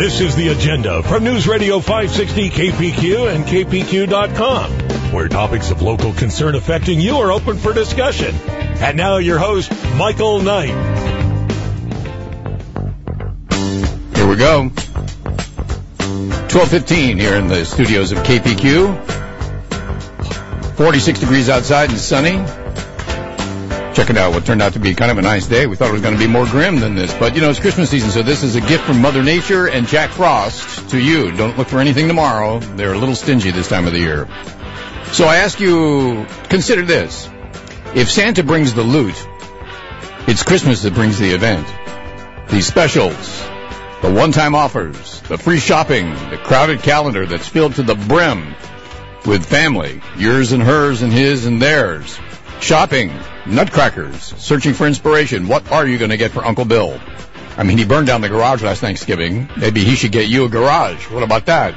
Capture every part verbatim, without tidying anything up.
This is The Agenda from News Radio five sixty K P Q and K P Q dot com, where topics of local concern affecting you are open for discussion. And now your host, Michael Knight. Here we go. twelve fifteen here in the studios of K P Q. forty-six degrees outside and sunny. Checking out what turned out to be kind of a nice day. We thought it was going to be more grim than this. But, you know, it's Christmas season, so this is a gift from Mother Nature and Jack Frost to you. Don't look for anything tomorrow. They're a little stingy this time of the year. So I ask you, consider this. If Santa brings the loot, it's Christmas that brings the event. These specials, the one-time offers, the free shopping, the crowded calendar that's filled to the brim with family, yours and hers and his and theirs. Shopping, nutcrackers, searching for inspiration. What are you going to get for Uncle Bill? I mean, he burned down the garage last Thanksgiving. Maybe he should get you a garage. What about that?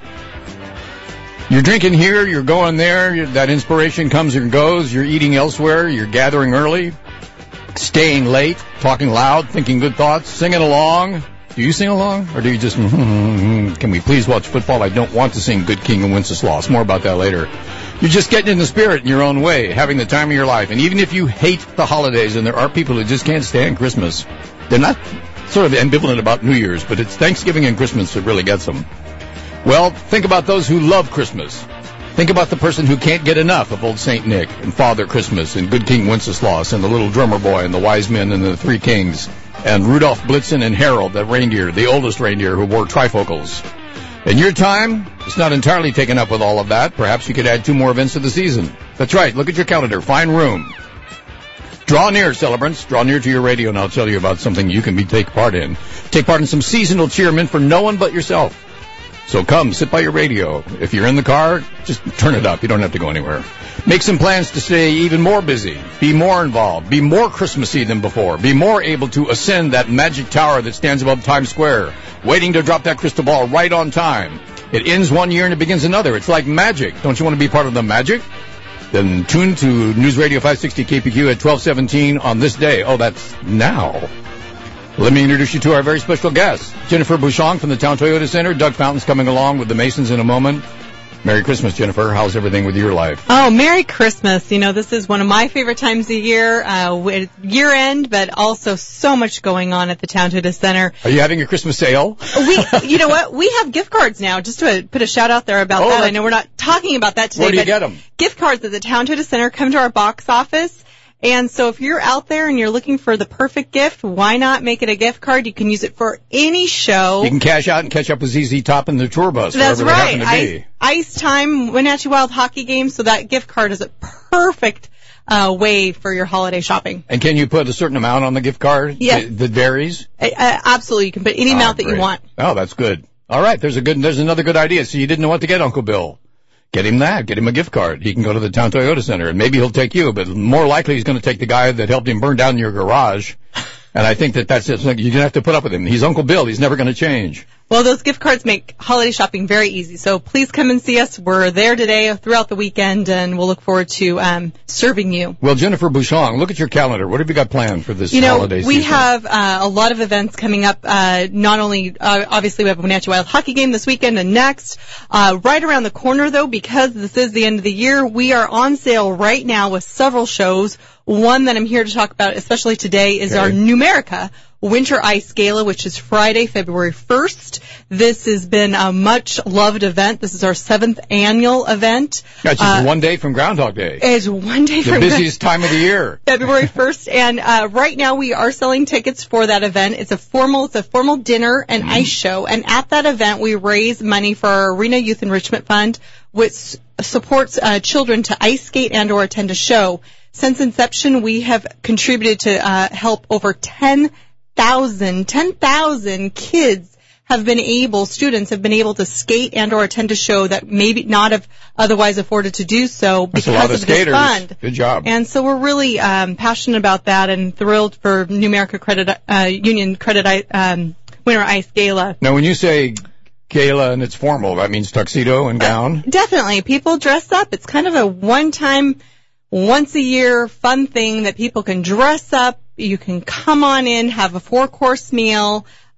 You're drinking here, you're going there, that inspiration comes and goes. You're eating elsewhere, you're gathering early, staying late, talking loud, thinking good thoughts, singing along. Do you sing along? Or do you just, mm-hmm, can we please watch football? I don't want to sing Good King and Wenceslas. More about that later. You're just getting in the spirit in your own way, having the time of your life. And even if you hate the holidays, and there are people who just can't stand Christmas, they're not sort of ambivalent about New Year's, but it's Thanksgiving and Christmas that really gets them. Well, think about those who love Christmas. Think about the person who can't get enough of Old Saint Nick and Father Christmas and Good King Wenceslas and the Little Drummer Boy and the Wise Men and the Three Kings and Rudolph, Blitzen, and Harold, that reindeer, the oldest reindeer who wore trifocals. And your time is not entirely taken up with all of that. Perhaps you could add two more events to the season. That's right. Look at your calendar. Find room. Draw near, celebrants. Draw near to your radio, and I'll tell you about something you can be take part in. Take part in some seasonal cheer meant for no one but yourself. So come, sit by your radio. If you're in the car, just turn it up. You don't have to go anywhere. Make some plans to stay even more busy. Be more involved. Be more Christmassy than before. Be more able to ascend that magic tower that stands above Times Square, waiting to drop that crystal ball right on time. It ends one year and it begins another. It's like magic. Don't you want to be part of the magic? Then tune to News Radio five sixty K P Q at twelve seventeen on this day. Oh, that's now. Let me introduce you to our very special guest, Jennifer Bouchon from the Town Toyota Center. Doug Fountain's coming along with the Masons in a moment. Merry Christmas, Jennifer. How's everything with your life? Oh, Merry Christmas. You know, this is one of my favorite times of year, uh, with year end, but also so much going on at the Town Toyota Center. Are you having a Christmas sale? We, you know what? We have gift cards now, just to put a shout out there about oh, that. I know we're not talking about that today. Where do you but get them? Gift cards at the Town Toyota Center. Come to our box office. And so if you're out there and you're looking for the perfect gift, why not make it a gift card? You can use it for any show. You can cash out and catch up with Z Z Top in the tour bus. That's right. To be. Ice, ice Time, Wenatchee Wild hockey game. So that gift card is a perfect uh, way for your holiday shopping. And can you put a certain amount on the gift card? Yes. That varies? Uh, absolutely. You can put any oh, amount great. that you want. Oh, that's good. All right. There's a good. There's another good idea. So you didn't know what to get Uncle Bill. Get him that. Get him a gift card. He can go to the Town Toyota Center, and maybe he'll take you, but more likely he's going to take the guy that helped him burn down your garage. And I think that that's it. You're going to have to put up with him. He's Uncle Bill. He's never going to change. Well, those gift cards make holiday shopping very easy. So please come and see us. We're there today throughout the weekend, and we'll look forward to um, serving you. Well, Jennifer Bouchon, look at your calendar. What have you got planned for this you know, holiday season? We have uh, a lot of events coming up. Uh, not only, uh, obviously, we have a Wenatchee Wild hockey game this weekend and next. Uh, right around the corner, though, because this is the end of the year, we are on sale right now with several shows. One that I'm here to talk about, especially today, is okay. our Numerica Winter Ice Gala, which is Friday, February first. This has been a much-loved event. This is our seventh annual event. That's just uh, one day from Groundhog Day. It's one day the from... The busiest time of the year. February first. And uh, right now we are selling tickets for that event. It's a formal it's a formal dinner and mm. ice show. And at that event, we raise money for our Arena Youth Enrichment Fund, which supports uh, children to ice skate and or attend a show. Since inception, we have contributed to uh, help over ten thousand, ten thousand kids have been able, students have been able to skate and or attend a show that maybe not have otherwise afforded to do so because That's a lot of, of skaters. this fund. Good job. And so we're really um, passionate about that and thrilled for Numerica Credit uh, Union Credit um, Winter Ice Gala. Now, when you say gala and it's formal, that means tuxedo and gown? Uh, definitely. People dress up. It's kind of a one-time, once-a-year fun thing that people can dress up. You can come on in, have a four-course meal.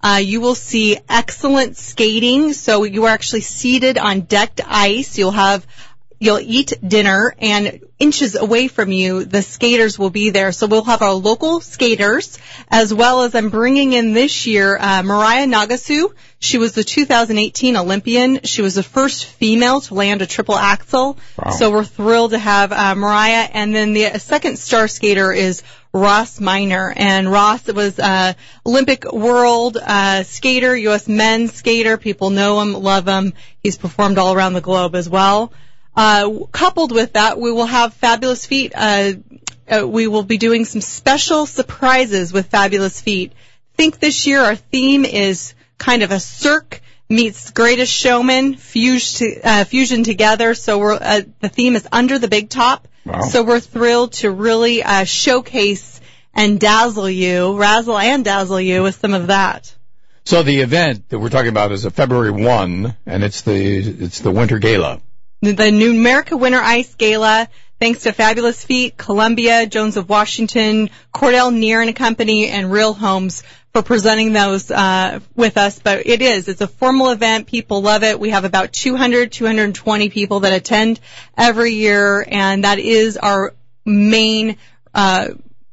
Uh, you will see excellent skating. So you are actually seated on decked ice. You'll have You'll eat dinner, and inches away from you, the skaters will be there. So we'll have our local skaters, as well as I'm bringing in this year uh, Mariah Nagasu. She was the two thousand eighteen Olympian. She was the first female to land a triple axel. Wow. So we're thrilled to have uh, Mariah. And then the second star skater is Ross Minor. And Ross was uh, Olympic world uh, skater, U S men's skater. People know him, love him. He's performed all around the globe as well. Uh, coupled with that, we will have Fabulous Feet. Uh, uh, we will be doing some special surprises with Fabulous Feet. Think this year our theme is kind of a Cirque meets Greatest Showman fused to, uh, fusion together. So we're, uh, the theme is Under the Big Top. Wow. So we're thrilled to really uh, showcase and dazzle you, razzle and dazzle you with some of that. So the event that we're talking about is a February first, and it's the it's the Winter Gala. The New America Winter Ice Gala, thanks to Fabulous Feet, Columbia, Jones of Washington, Cordell Neer and Company, and Real Homes for presenting those uh, with us. But it is. It's a formal event. People love it. We have about two hundred, two hundred twenty people that attend every year, and that is our main uh,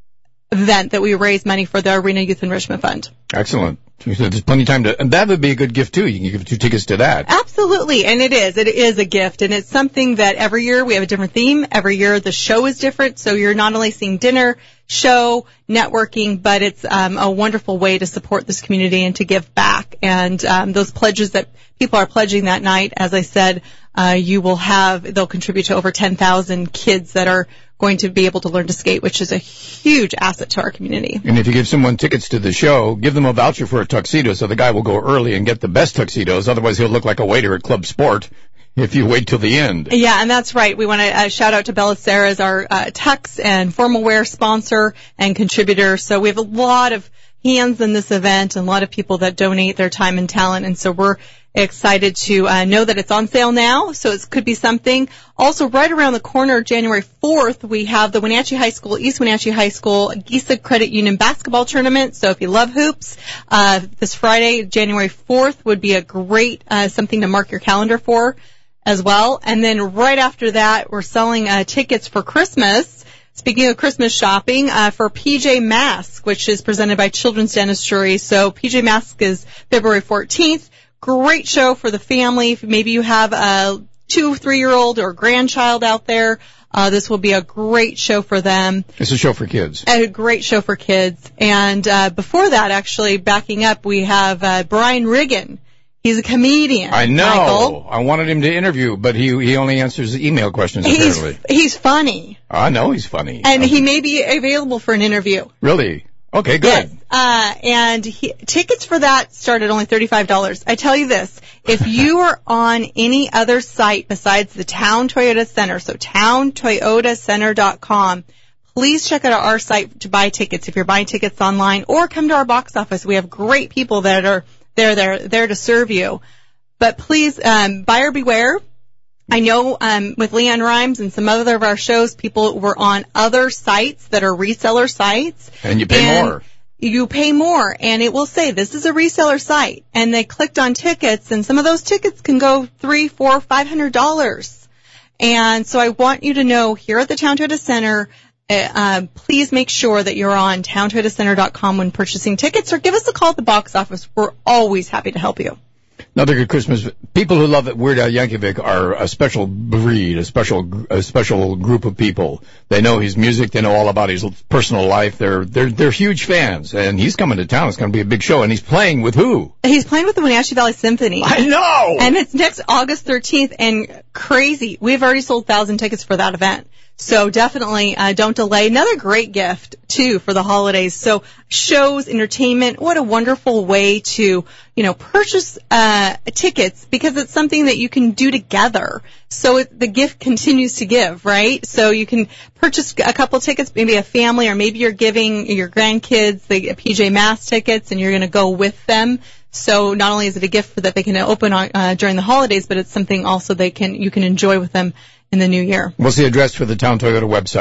event that we raise money for the Arena Youth Enrichment Fund. Excellent. There's plenty of time to, and that would be a good gift too. You can give two tickets to that. Absolutely, and it is. It is a gift, and it's something that every year we have a different theme. Every year the show is different, so you're not only seeing dinner, show, networking, but it's um, a wonderful way to support this community and to give back. And um, those pledges that people are pledging that night, as I said, uh, you will have, they'll contribute to over ten thousand kids that are going to be able to learn to skate, which is a huge asset to our community. And if you give someone tickets to the show, give them a voucher for a tuxedo so the guy will go early and get the best tuxedos. Otherwise, he'll look like a waiter at Club Sport if you wait till the end. Yeah, and that's right. We want to uh, shout out to Bella Sarah as our uh, tux and formal wear sponsor and contributor. So we have a lot of hands in this event and a lot of people that donate their time and talent, and so we're excited to uh, know that it's on sale now, so it could be something. Also, right around the corner, January fourth, we have the Wenatchee High School, East Wenatchee High School Giza Credit Union basketball tournament. So if you love hoops, uh, this Friday, January fourth, would be a great uh, something to mark your calendar for as well. And then right after that, we're selling uh, tickets for Christmas. Speaking of Christmas shopping, uh, for P J Mask, which is presented by Children's Dentistry. So P J Mask is February fourteenth. Great show for the family. If maybe you have a two, three-year-old or grandchild out there, uh, this will be a great show for them. It's a show for kids. A great show for kids. And uh, before that, actually, backing up, we have uh, Brian Riggin. He's a comedian. I know. Michael. I wanted him to interview, but he he only answers email questions, He's, apparently. he's funny. I know he's funny. And okay. he may be available for an interview. Really? Okay, good. Yes. Uh, and he, tickets for that start at only thirty-five dollars. I tell you this, if you are on any other site besides the Town Toyota Center, so town toyota center dot com, please check out our site to buy tickets if you're buying tickets online, or come to our box office. We have great people that are there, there, there to serve you. But please, um, buyer beware. I know um, with Leanne Rhymes and some other of our shows, people were on other sites that are reseller sites. And you pay and more. You pay more, and it will say this is a reseller site. And they clicked on tickets, and some of those tickets can go three, four, five hundred dollars. And so I want you to know here at the Town Toyota Center, uh, uh, please make sure that you're on town toyota center dot com when purchasing tickets, or give us a call at the box office. We're always happy to help you. Another good Christmas. People who love Weird Al Yankovic are a special breed, a special, a special group of people. They know his music. They know all about his personal life. They're, they're, they're huge fans. And he's coming to town. It's going to be a big show. And he's playing with who? He's playing with the Wenatchee Valley Symphony. I know! And it's next August thirteenth, and crazy. We've already sold one thousand tickets for that event. So definitely uh, don't delay. Another great gift, too, for the holidays. So shows, entertainment, what a wonderful way to, you know, purchase uh, tickets, because it's something that you can do together. So it, the gift continues to give, right? So you can purchase a couple tickets, maybe a family, or maybe you're giving your grandkids the P J Masks tickets and you're going to go with them. So not only is it a gift that they can open on, uh, during the holidays, but it's something also they can you can enjoy with them in the new year. What's the address for the Town Toyota website?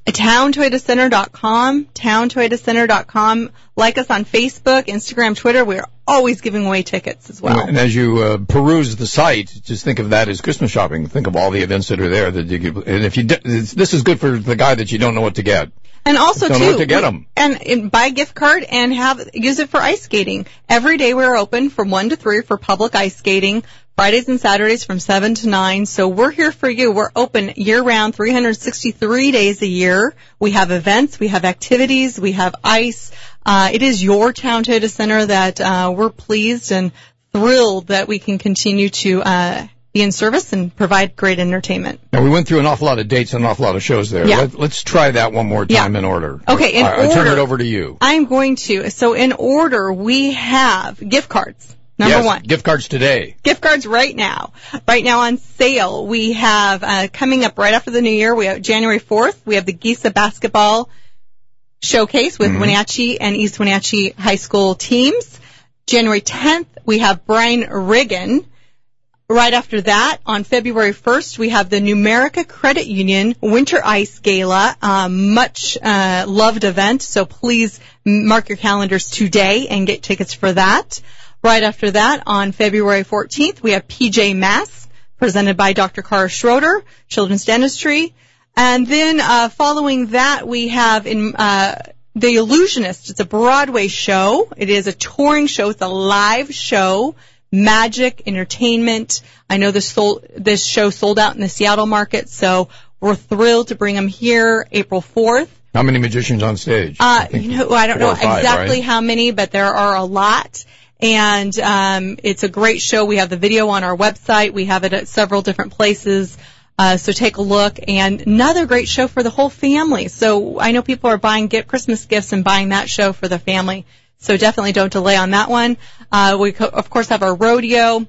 town toyota center dot com, town toyota center dot com. Like us on Facebook, Instagram, Twitter. We're always giving away tickets as well. And as you uh, peruse the site, just think of that as Christmas shopping. Think of all the events that are there. That you could, and if you, this is good for the guy that you don't know what to get. And also, don't too, know what to get them. And, and buy a gift card and have use it for ice skating. Every day we're open from one to three for public ice skating. Fridays and Saturdays from seven to nine. So we're here for you. We're open year-round, three hundred sixty-three days a year. We have events. We have activities. We have ice. Uh, it is your Town Toyota Center that uh, we're pleased and thrilled that we can continue to uh, be in service and provide great entertainment. Now, we went through an awful lot of dates and an awful lot of shows there. Yeah. Let, let's try that one more time yeah. in order. Okay, in I, order. I turn it over to you. I'm going to. So in order, we have gift cards. Number yes, one. Gift cards today. Gift cards right now. Right now on sale. We have, uh, coming up right after the new year, we have January fourth, we have the Giza basketball showcase with mm-hmm. Wenatchee and East Wenatchee high school teams. January tenth, we have Brian Riggin. Right after that, on February first, we have the Numerica Credit Union Winter Ice Gala, um, much uh, loved event. So please mark your calendars today and get tickets for that. Right after that, on February fourteenth, we have P J Masks, presented by Doctor Cara Schroeder, Children's Dentistry. And then uh, following that, we have in uh, The Illusionist. It's a Broadway show. It is a touring show. It's a live show. Magic, entertainment. I know this sold, this show sold out in the Seattle market, so we're thrilled to bring them here April fourth. How many magicians on stage? Uh, you know, I don't know five, exactly right? how many, but there are a lot. And um, it's a great show. We have the video on our website. We have it at several different places. Uh, so take a look. And another great show for the whole family. So I know people are buying gift, Christmas gifts and buying that show for the family. So definitely don't delay on that one. Uh, we, co- of course, have our rodeo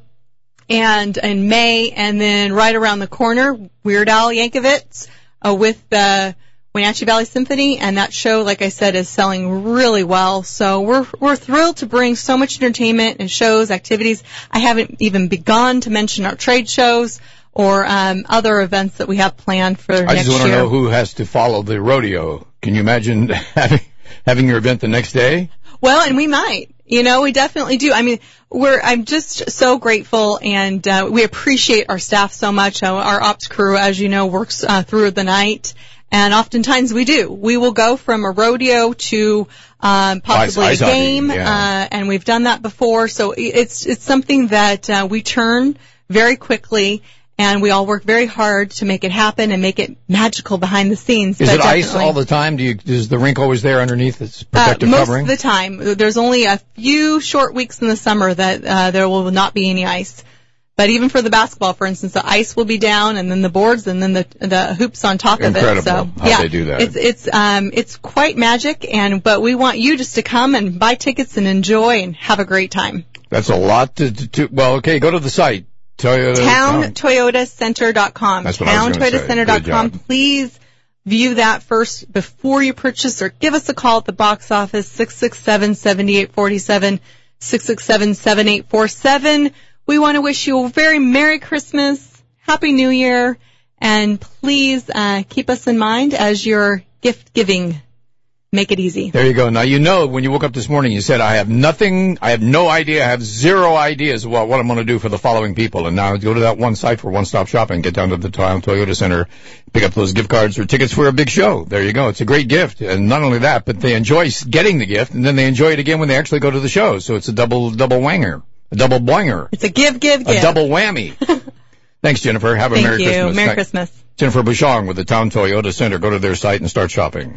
and in May. And then right around the corner, Weird Al Yankovic uh, with the Wenatchee Valley Symphony, and that show, like I said, is selling really well. So we're we're thrilled to bring so much entertainment and shows, activities. I haven't even begun to mention our trade shows or um, other events that we have planned for I next year. I just want to know who has to follow the rodeo. Can you imagine having having your event the next day? Well, and we might. You know, we definitely do. I mean, we're, I'm just so grateful, and uh, we appreciate our staff so much. Uh, our ops crew, as you know, works uh, through the night. And oftentimes we do. We will go from a rodeo to um, possibly ice, a ice game, hockey, yeah. uh, and we've done that before. So it's it's something that uh, we turn very quickly, and we all work very hard to make it happen and make it magical behind the scenes. Is but it ice definitely- all the time? Do you, is the rink always there underneath its protective uh, most covering? Most of the time. There's only a few short weeks in the summer that uh, there will not be any ice. But even for the basketball, for instance, the ice will be down, and then the boards, and then the the hoops on top Incredible of it. So how yeah, they do that. It's it's um it's quite magic, and but we want you just to come and buy tickets and enjoy and have a great time. That's a lot to, to, to well, okay, go to the site. Toyota, town oh. toyota center dot com. That's what I was town gonna toyota say. center dot com. Good job. Please view that first before you purchase, or give us a call at the box office, six six seven, seven eight four seven, six six seven, seven eight four seven. We want to wish you a very Merry Christmas, Happy New Year, and please uh, keep us in mind as you're gift giving. Make it easy. There you go. Now, you know, when you woke up this morning, you said, I have nothing, I have no idea, I have zero ideas about what I'm going to do for the following people. And now go to that one site for one-stop shopping, get down to the Town Toyota Center, pick up those gift cards or tickets for a big show. There you go. It's a great gift. And not only that, but they enjoy getting the gift, and then they enjoy it again when they actually go to the show. So it's a double, double wanger. A double boinger. It's a give, give, give. A double whammy. Thanks, Jennifer. Have a Thank Merry you. Christmas. Merry Thank- Christmas. Jennifer Bouchon with the Town Toyota Center. Go to their site and start shopping.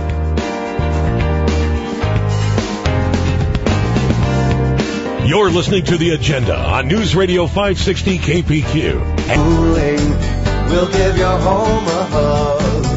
You're listening to The Agenda on News Radio five sixty K P Q. Cooling will give your home a hug.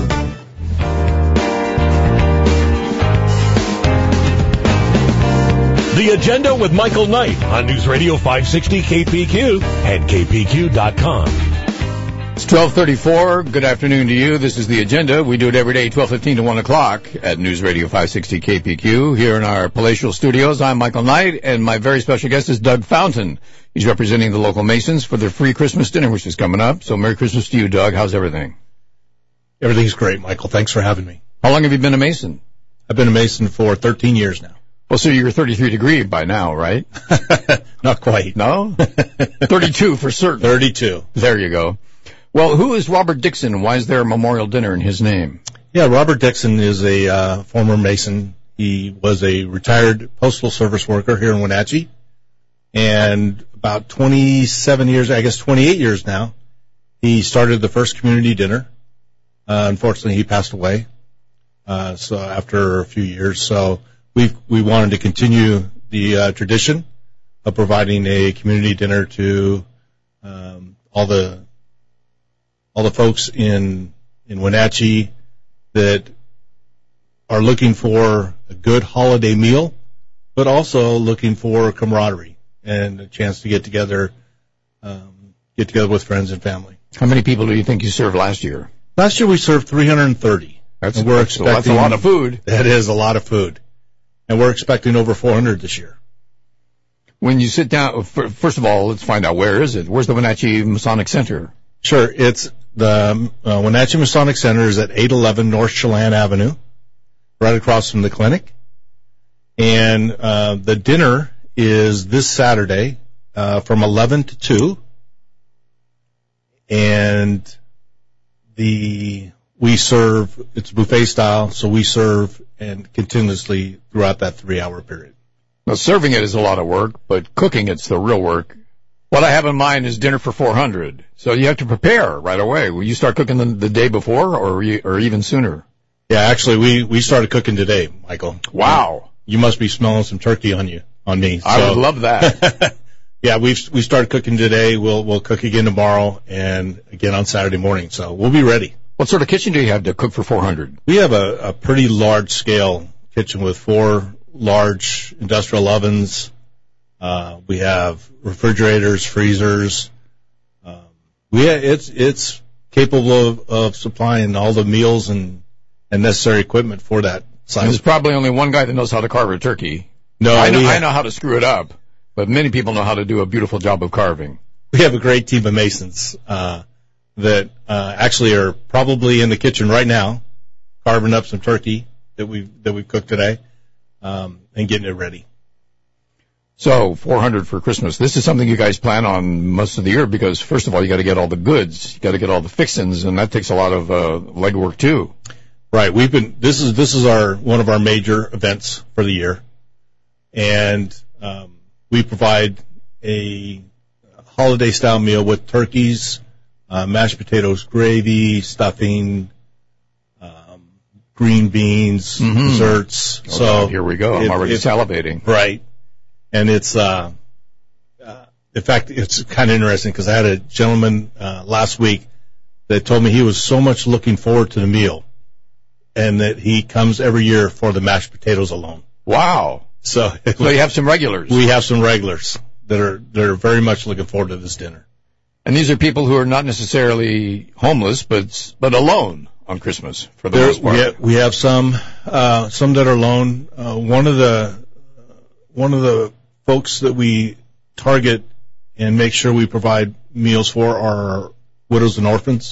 The Agenda with Michael Knight on News Radio five sixty K P Q and K P Q dot com. It's twelve thirty-four. Good afternoon to you. This is The Agenda. We do it every day, twelve fifteen to one o'clock at News Radio five sixty K P Q here in our palatial studios. I'm Michael Knight, and my very special guest is Doug Fountain. He's representing the local Masons for their free Christmas dinner, which is coming up. So Merry Christmas to you, Doug. How's everything? Everything's great, Michael. Thanks for having me. How long have you been a Mason? I've been a Mason for thirteen years now. Well, so you're thirty-three degree by now, right? Not quite. No? thirty-two for certain. thirty-two. There you go. Well, who is Robert Dixon, and why is there a memorial dinner in his name? Yeah, Robert Dixon is a uh, former Mason. He was a retired postal service worker here in Wenatchee. And about twenty-seven years, I guess twenty-eight years now, he started the first community dinner. Uh, unfortunately, he passed away. Uh, so after a few years, so we we wanted to continue the uh, tradition of providing a community dinner to um, all the all the folks in in Wenatchee that are looking for a good holiday meal, but also looking for camaraderie and a chance to get together, um, get together with friends and family. How many people do you think you served last year? Last year we served three hundred thirty. That's, and we're that's, expecting, that's a lot of food. That is a lot of food. And we're expecting over four hundred this year. When you sit down, first of all, let's find out, where is it? Where's the Wenatchee Masonic Center? Sure. It's the uh, Wenatchee Masonic Center is at eight eleven North Chelan Avenue, right across from the clinic. And uh, the dinner is this Saturday uh, from eleven to two. And the we serve, it's buffet style, so we serve and continuously throughout that three-hour period. Now, serving it is a lot of work, but cooking it's the real work. What I have in mind is dinner for four hundred. So you have to prepare right away. Will you start cooking the, the day before or you, or even sooner? Yeah, actually, we, we started cooking today, Michael. Wow. You must be smelling some turkey on you, on me. I so. would love that. Yeah, we've we started cooking today. We'll we'll cook again tomorrow and again on Saturday morning. So we'll be ready. What sort of kitchen do you have to cook for four hundred? We have a, a pretty large scale kitchen with four large industrial ovens. Uh, we have refrigerators, freezers. Um, we ha- it's it's capable of, of supplying all the meals and, and necessary equipment for that size. There's probably only one guy that knows how to carve a turkey. No, I know, ha- I know how to screw it up, but many people know how to do a beautiful job of carving. We have a great team of Masons uh, that uh, actually are probably in the kitchen right now, carving up some turkey that we that we've cooked today, um, and getting it ready. So four hundred for Christmas. This is something you guys plan on most of the year because, first of all, you got to get all the goods, you got to get all the fixings, and that takes a lot of uh, legwork too. Right. We've been. This is this is our one of our major events for the year, and um, we provide a holiday style meal with turkeys, uh, mashed potatoes, gravy, stuffing, um, green beans, Mm-hmm. desserts. Oh, so God, here we go. I'm it- already it- salivating. Right. And it's, uh, uh, in fact, it's kind of interesting because I had a gentleman uh, last week that told me he was so much looking forward to the meal and that he comes every year for the mashed potatoes alone. Wow. So, So you have some regulars. we have some regulars that are that are very much looking forward to this dinner. And these are people who are not necessarily homeless, but but alone on Christmas for the There, most part. we, have, we have some uh, some that are alone. Uh, one of the one of the folks that we target and make sure we provide meals for are widows and orphans.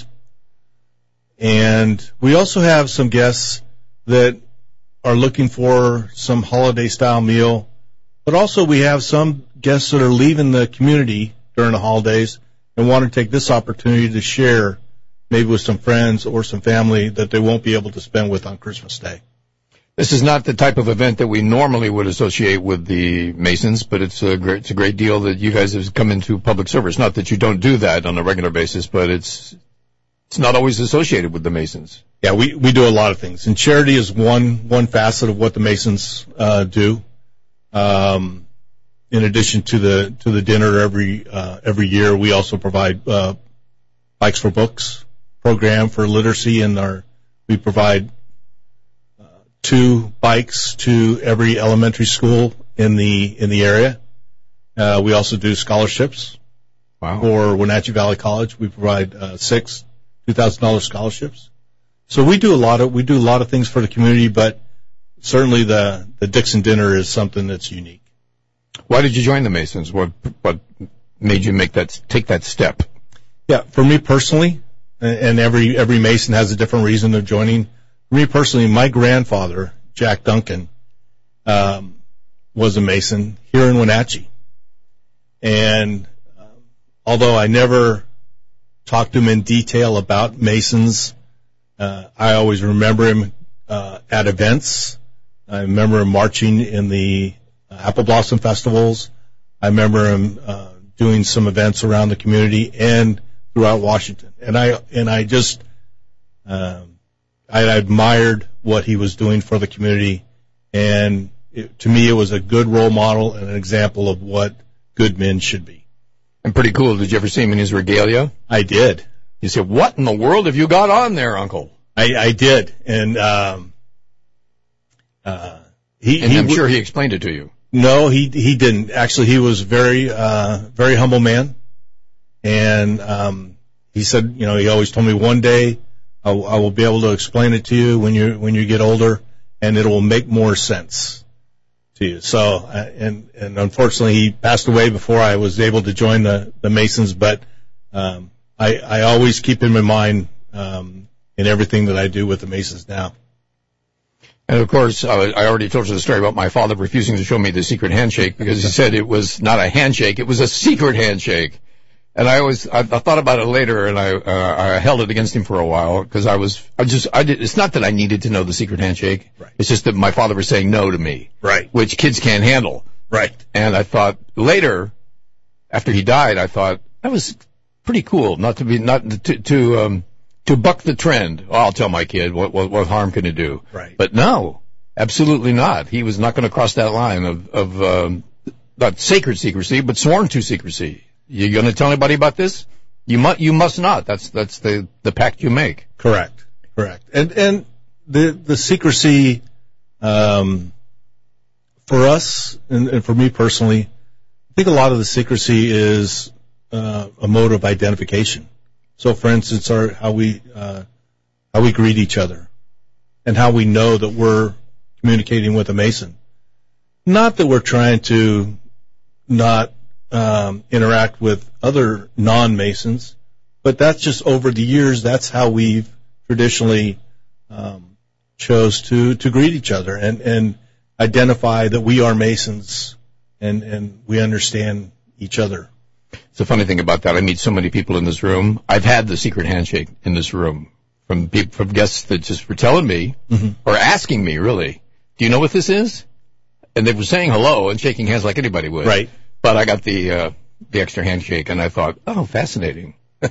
And we also have some guests that are looking for some holiday style meal, but also we have some guests that are leaving the community during the holidays and want to take this opportunity to share maybe with some friends or some family that they won't be able to spend with on Christmas Day. This is not the type of event that we normally would associate with the Masons, but it's a great, it's a great deal that you guys have come into public service. Not that you don't do that on a regular basis, but it's it's not always associated with the Masons. Yeah, we, we do a lot of things. And charity is one one facet of what the Masons uh, do. Um, in addition to the to the dinner every uh, every year, we also provide uh, Bikes for Books program for literacy, and our we provide two bikes to every elementary school in the in the area. Uh, we also do scholarships. Wow. For Wenatchee Valley College. We provide uh, six two thousand dollars scholarships. So we do a lot of we do a lot of things for the community, but certainly the the Dixon dinner is something that's unique. Why did you join the Masons? What what made you make that take that step? Yeah, for me personally, and, and every every Mason has a different reason of joining. For me personally, my grandfather, Jack Duncan, um, was a Mason here in Wenatchee. And um, although I never talked to him in detail about Masons, uh, I always remember him uh, at events. I remember him marching in the uh, Apple Blossom festivals. I remember him uh, doing some events around the community and throughout Washington. And I and I just um, I admired what he was doing for the community, and it, to me, it was a good role model and an example of what good men should be. And pretty cool. Did you ever see him in his regalia? I did. You said, "What in the world have you got on there, Uncle?" I, I did, and um, uh, he. And he I'm w- sure he explained it to you. No, he he didn't. Actually, he was very uh, very humble man, and um, he said, you know, he always told me, one day I, I will be able to explain it to you when you when you get older, and it will make more sense to you. So, uh, and and unfortunately, he passed away before I was able to join the the Masons. But um, I I always keep him in mind um, in everything that I do with the Masons now. And, of course, uh, I already told you the story about my father refusing to show me the secret handshake because he said it was not a handshake, it was a secret handshake. And I always, I, I thought about it later, and I, uh, I held it against him for a while because I was, I just, I did, it's not that I needed to know the secret handshake. Right. It's just that my father was saying no to me. Right. Which kids can't handle. Right. And I thought later, after he died, I thought that was pretty cool not to be, not to, to, um, to buck the trend. Oh, I'll tell my kid, what, what, what harm can it do? Right. But no, absolutely not. He was not going to cross that line of, of um, not sacred secrecy, but sworn to secrecy. You going to tell anybody about this? You must, you must not. That's, that's the, the pact you make. Correct. Correct. And, and the, the secrecy, um, for us and, and for me personally, I think a lot of the secrecy is, uh, a mode of identification. So, for instance, our, how we uh, how we greet each other, and how we know that we're communicating with a Mason. Not that we're trying to not um, interact with other non-Masons, but that's just over the years. That's how we've traditionally um, chose to to greet each other and and identify that we are Masons and and we understand each other. It's a funny thing about that. I meet so many people in this room. I've had the secret handshake in this room from people, from guests that just were telling me mm-hmm. or asking me, really, do you know what this is? And they were saying hello and shaking hands like anybody would. Right. But I got the uh, the extra handshake, and I thought, oh, fascinating.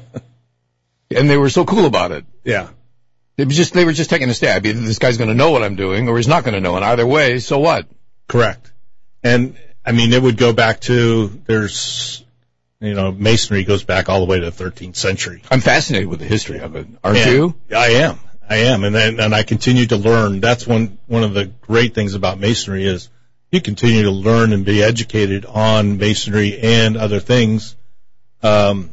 And they were so cool about it. Yeah. They were just they were just taking a stab. Either this guy's going to know what I'm doing, or he's not going to know. And either way, so what? Correct. And I mean, it would go back to there's. You know, Masonry goes back all the way to the thirteenth century. I'm fascinated with the history of it. Aren't and you? I am. I am. And then, and I continue to learn. That's one, one of the great things about Masonry is you continue to learn and be educated on Masonry and other things. Um,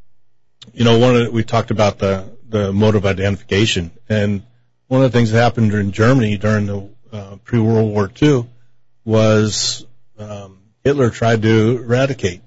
you know, one of the, we talked about the, the mode of identification. And one of the things that happened in Germany during the uh, pre-World War Two was um, Hitler tried to eradicate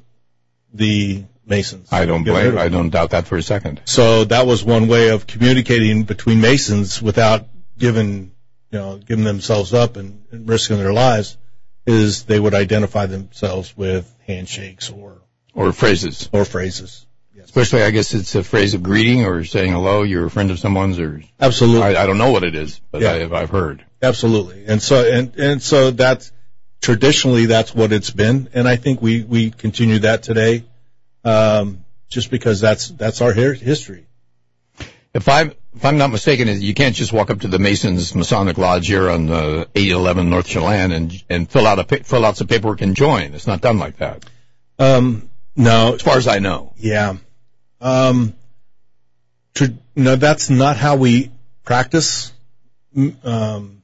the Masons. I don't blame. I don't doubt that for a second. So that was one way of communicating between Masons without giving, you know, giving themselves up and, and risking their lives. Is they would identify themselves with handshakes or or phrases or phrases. Yes. Especially, I guess it's a phrase of greeting or saying hello. You're a friend of someone's, or absolutely. I, I don't know what it is, but yeah. I, I've heard absolutely. And so and and so that's. Traditionally, that's what it's been, and I think we, we continue that today, um, just because that's that's our history. If I'm if I'm not mistaken, you can't just walk up to the Masons Masonic Lodge here on uh, eight eleven North Chelan and and fill out a fill out some paperwork and join. It's not done like that. Um, no, as far as I know. Yeah. Um, tr- no, that's not how we practice. Um,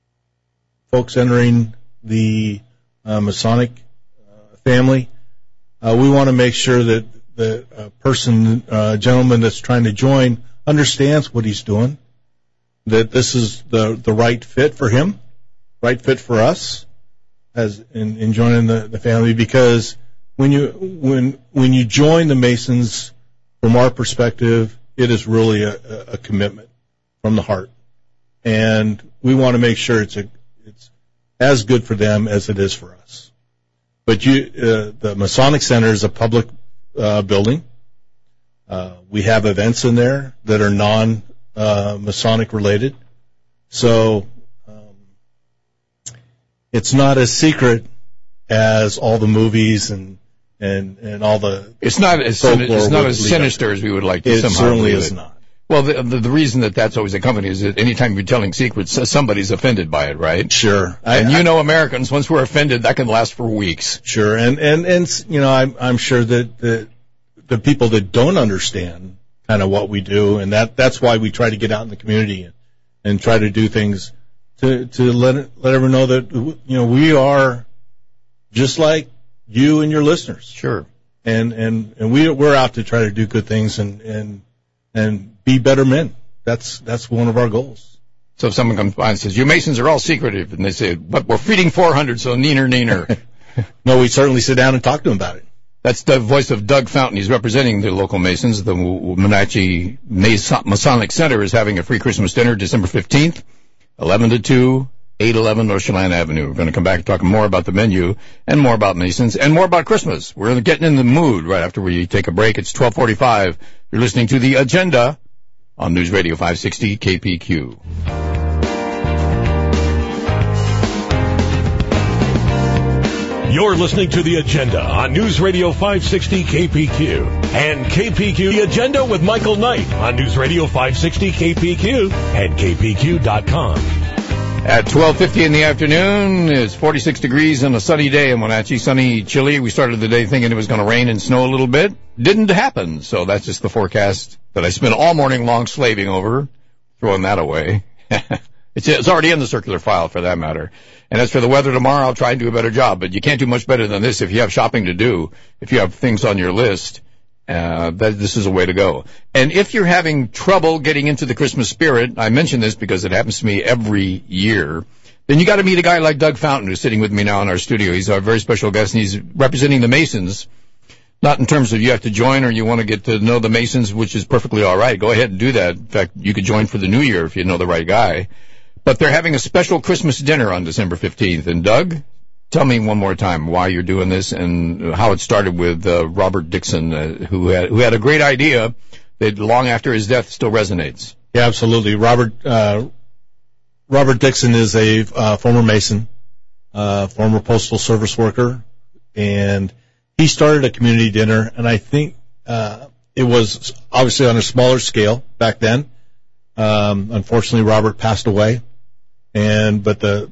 folks entering the uh, Masonic uh, family, uh, we want to make sure that the uh, person, uh, gentleman that's trying to join understands what he's doing, that this is the, the right fit for him, right fit for us as in, in joining the, the family, because when you when when you join the Masons, from our perspective, it is really a, a commitment from the heart, and we want to make sure it's a it's as good for them as it is for us. But you, uh, the Masonic Center is a public uh, building. Uh, we have events in there that are non uh, Masonic related, so um, it's not as secret as all the movies and and and all the. It's not as sin- it's not as sinister as we would like to. It somehow certainly believe is it. not. Well, the, the the reason that that's always accompanied is that anytime you're telling secrets, somebody's offended by it, right? Sure. I, And I, you know, Americans, once we're offended, that can last for weeks. Sure, and and and you know, I'm I'm sure that the the people that don't understand kind of what we do, and that that's why we try to get out in the community and, and try to do things to to let it, let everyone know that you know we are just like you and your listeners. Sure. And and and we we're out to try to do good things and and and be better men. That's that's one of our goals. So if someone comes by and says, "You Masons are all secretive," and they say, "But we're feeding four hundred, so neener, neener." No, we certainly sit down and talk to them about it. That's the voice of Doug Fountain. He's representing the local Masons. The Wenatchee Masonic Center is having a free Christmas dinner December fifteenth, eleven to two, eight eleven North Chelan Avenue. We're going to come back and talk more about the menu and more about Masons and more about Christmas. We're getting in the mood right after we take a break. It's twelve forty-five. You're listening to The Agenda on News Radio five sixty K P Q. You're listening to The Agenda on News Radio five sixty K P Q and K P Q The Agenda with Michael Knight on News Radio five sixty K P Q and K P Q dot com. At twelve fifty in the afternoon, it's forty-six degrees and a sunny day in Wenatchee. Sunny, chilly. We started the day thinking it was going to rain and snow a little bit. Didn't happen. So that's just the forecast that I spent all morning long slaving over, throwing that away. it's, it's already in the circular file for that matter. And as for the weather tomorrow, I'll try and do a better job. But you can't do much better than this if you have shopping to do, if you have things on your list. Uh, that this is a way to go. And if you're having trouble getting into the Christmas spirit, I mention this because it happens to me every year, then you got to meet a guy like Doug Fountain, who's sitting with me now in our studio. He's our very special guest, and he's representing the Masons, not in terms of you have to join or you want to get to know the Masons, which is perfectly all right. Go ahead and do that. In fact, you could join for the new year if you know the right guy. But they're having a special Christmas dinner on December fifteenth. And Doug, tell me one more time why you're doing this and how it started with uh, Robert Dixon, uh, who had who had a great idea that long after his death still resonates. Yeah, absolutely. Robert uh, Robert Dixon is a uh, former Mason, uh, former Postal Service worker, and he started a community dinner. And I think uh, it was obviously on a smaller scale back then. Um, unfortunately, Robert passed away, and but the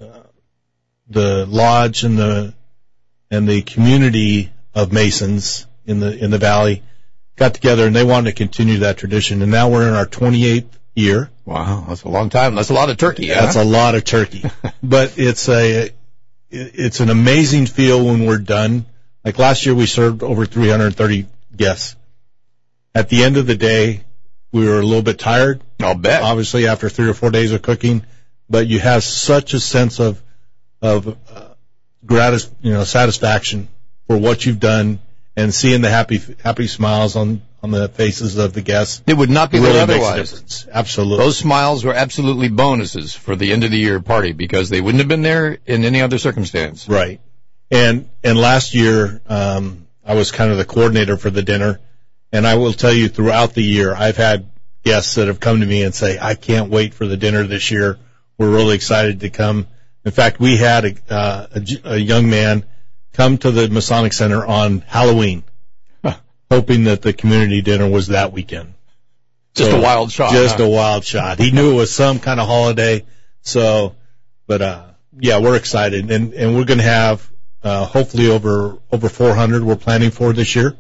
the lodge and the and the community of Masons in the in the valley got together and they wanted to continue that tradition. And now we're in our twenty-eighth year. Wow, that's a long time. That's a lot of turkey. That's huh? a lot of turkey. But it's a it's an amazing feel when we're done. Like last year, we served over three hundred thirty guests. At the end of the day, we were a little bit tired. I'll bet. Obviously, after three or four days of cooking, but you have such a sense of of uh, gratis, you know, satisfaction for what you've done and seeing the happy happy smiles on, on the faces of the guests. It would not be really there makes a otherwise. difference. Absolutely. Those smiles were absolutely bonuses for the end of the year party because they wouldn't have been there in any other circumstance. Right. And and last year, um, I was kind of the coordinator for the dinner, and I will tell you throughout the year, I've had guests that have come to me and say, I can't wait for the dinner this year. We're really excited to come. In fact, we had a, uh, a, a young man come to the Masonic Center on Halloween, huh. hoping that the community dinner was that weekend. Just so, a wild shot. Just huh? a wild shot. He knew it was some kind of holiday. So, but, uh, yeah, we're excited. And, and we're going to have, uh, hopefully over, over four hundred we're planning for this year.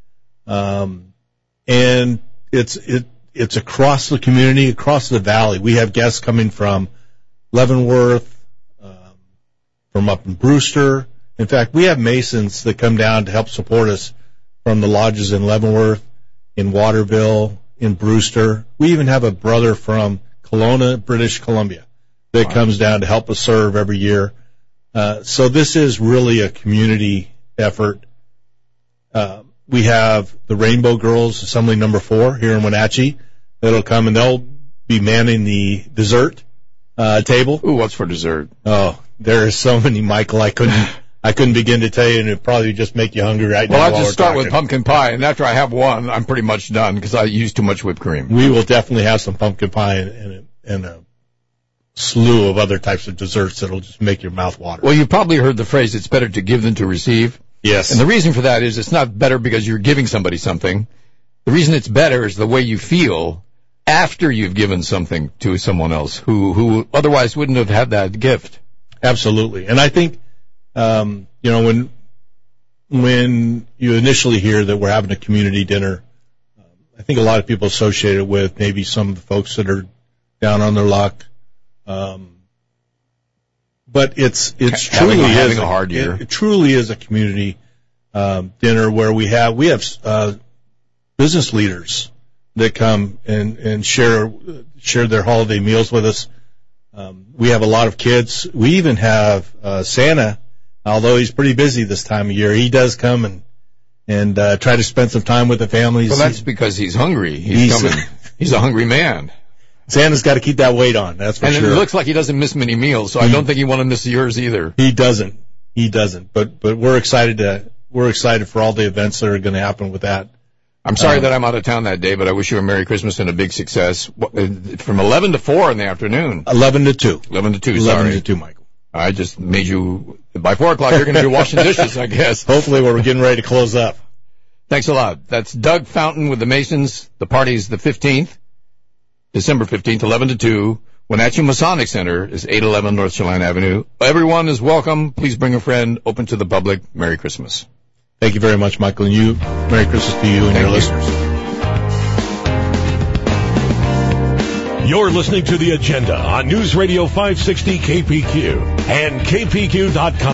Um, and it's, it, it's across the community, across the valley. We have guests coming from Leavenworth, from up in Brewster. In fact, we have Masons that come down to help support us from the lodges in Leavenworth, in Waterville, in Brewster. We even have a brother from Kelowna, British Columbia, that wow. comes down to help us serve every year. Uh, so this is really a community effort. Uh, we have the Rainbow Girls Assembly Number Four here in Wenatchee that'll come, and they'll be manning the dessert uh, table. Ooh, what's for dessert? Oh, there are so many, Michael. I couldn't I couldn't begin to tell you, and it'd probably just make you hungry right well, now. Well, I'll while just start we're with pumpkin pie, and after I have one, I'm pretty much done because I use too much whipped cream. We will definitely have some pumpkin pie and, and, a, and a slew of other types of desserts that'll just make your mouth water. Well, you've probably heard the phrase, it's better to give than to receive. Yes. And the reason for that is it's not better because you're giving somebody something. The reason it's better is the way you feel after you've given something to someone else who, who otherwise wouldn't have had that gift. Absolutely. And I think, um, you know, when when you initially hear that we're having a community dinner, um, I think a lot of people associate it with maybe some of the folks that are down on their luck. Um, but it's it's Having, truly having is a hard year. It, it truly is a community um, dinner where we have we have uh, business leaders that come and and share share their holiday meals with us. Um, we have a lot of kids. We even have uh, Santa, although he's pretty busy this time of year. He does come and and uh, try to spend some time with the families. Well, that's because he's hungry. He's, He's- coming. He's a hungry man. Santa's got to keep that weight on. That's for And sure. it looks like he doesn't miss many meals, so I don't think he want to miss yours either. He doesn't. He doesn't. But but we're excited to we're excited for all the events that are going to happen with that. I'm sorry Um, that I'm out of town that day, but I wish you a Merry Christmas and a big success. What- uh, From eleven to four in the afternoon. Eleven to two. eleven to two, Eleven sorry. to two, Michael. I just made you, by four o'clock you're going to be washing dishes, I guess. Hopefully, we're getting ready to close up. Thanks a lot. That's Doug Fountain with the Masons. The party's the fifteenth, December fifteenth, eleven to two. Wenatchee Masonic Center is eight eleven North Chelan Avenue. Everyone is welcome. Please bring a friend. Open to the public. Merry Christmas. Thank you very much, Michael, and you. Merry Christmas to you and Thank your you. listeners. You're listening to The Agenda on News Radio five sixty K P Q and K P Q dot com.